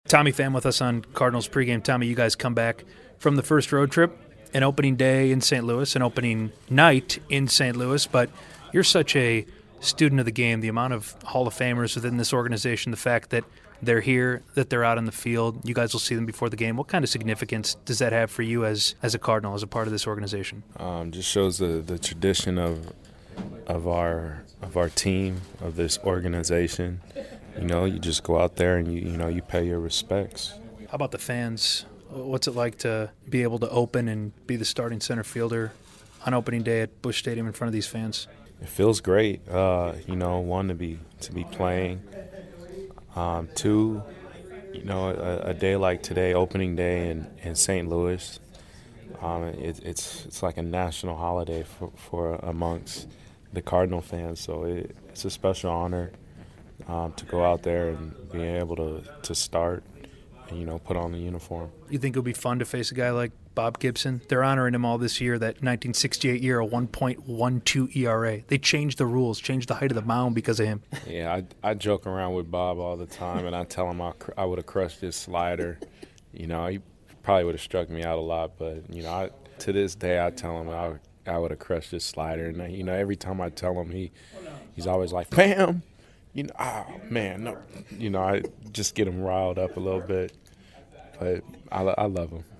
Tommy Pham with us on Cardinals pregame. Tommy, you guys come back from the first road trip, an opening day in St. Louis, an opening night in St. Louis, but you're such a student of the game, the amount of Hall of Famers within this organization, the fact that they're here, that they're out on the field, you guys will see them before the game. What kind of significance does that have for you as a Cardinal, as a part of this organization? Just shows the tradition of our team, of this organization. You know, you just go out there and you pay your respects. How about the fans? What's it like to be able to open and be the starting center fielder on opening day at Busch Stadium in front of these fans? It feels great. One, to be playing. Two, a day like today, opening day in St. Louis. It's like a national holiday for amongst the Cardinal fans. So it's a special honor to go out there and be able to start and, put on the uniform. You think it would be fun to face a guy like Bob Gibson? They're honoring him all this year, that 1968 year, a 1.12 ERA. They changed the rules, changed the height of the mound because of him. Yeah, I joke around with Bob all the time, and I tell him I would have crushed his slider. He probably would have struck me out a lot, but, to this day I tell him I would have crushed his slider. And, every time I tell him, he's always like, "Bam!" Oh, man, no. I just get him riled up a little bit. But I love him.